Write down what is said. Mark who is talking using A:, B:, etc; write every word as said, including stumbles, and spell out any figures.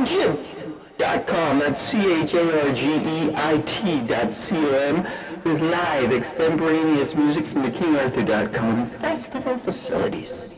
A: chargeit dot com. That's C H A R G E I T dot C O M with live extemporaneous music from the King Arthur dot com festival facilities.